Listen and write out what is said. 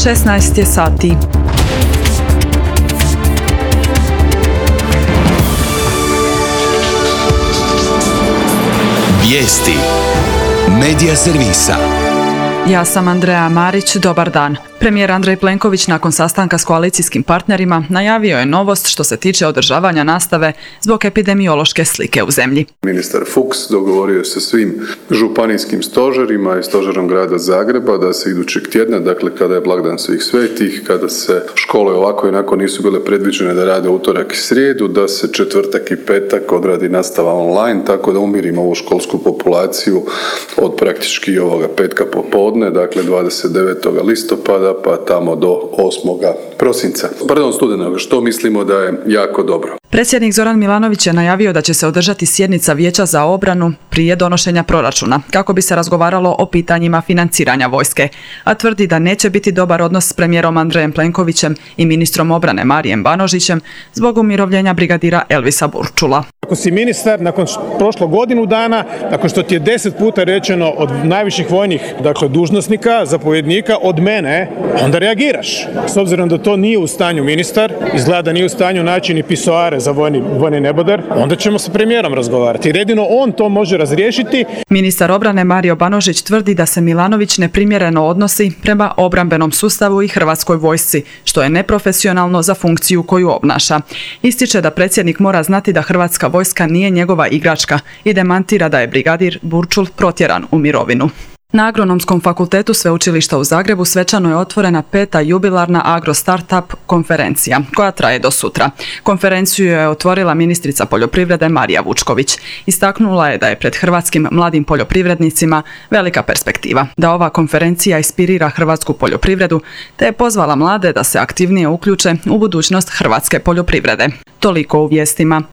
16 je sati. Vijesti Medija servisa. Ja sam Andreja Marić, dobar dan. Premijer Andrej Plenković nakon sastanka s koalicijskim partnerima najavio je novost što se tiče održavanja nastave zbog epidemiološke slike u zemlji. Ministar Fuchs dogovorio se svim županijskim stožerima i stožerom grada Zagreba da se idućeg tjedna, dakle kada je blagdan Svih svetih, kada se škole ovako i onako nisu bile predviđene da rade utorak i srijedu, da se četvrtak i petak odradi nastava online, tako da umirimo ovu školsku populaciju od praktički ovoga petka popodne, dakle 29. listopada pa tamo do 8. studenoga, što mislimo da je jako dobro. Predsjednik Zoran Milanović je najavio da će se održati sjednica Vijeća za obranu prije donošenja proračuna, kako bi se razgovaralo o pitanjima financiranja vojske, a tvrdi da neće biti dobar odnos s premijerom Andrejem Plenkovićem i ministrom obrane Marijem Banožićem zbog umirovljenja brigadira Elvisa Burčula. Ako si ministar, nakon prošlo godinu dana, nakon što ti je 10 puta rečeno od najviših vojnih, dužnosnika, zapovjednika, od mene, onda reagiraš. S obzirom da to nije u stanju ministar, izgleda da nije u stanju naći ni pisoare za vojni nebodar, onda ćemo sa premijerom razgovarati. Jedino on to može razriješiti. Ministar obrane Mario Banožić tvrdi da se Milanović neprimjereno odnosi prema obrambenom sustavu i Hrvatskoj vojsci, što je neprofesionalno za funkciju koju obnaša. Ističe da predsjednik mora znati da Hrvatska vojska nije njegova igračka i demantira da je brigadir Burčul protjeran u mirovinu. Na Agronomskom fakultetu Sveučilišta u Zagrebu svečano je otvorena 5. jubilarna Agro Startup konferencija, koja traje do sutra. Konferenciju je otvorila ministrica poljoprivrede Marija Vučković. Istaknula je da je pred hrvatskim mladim poljoprivrednicima velika perspektiva, da ova konferencija inspirira hrvatsku poljoprivredu, te je pozvala mlade da se aktivnije uključe u budućnost hrvatske poljoprivrede. Toliko u vijestima.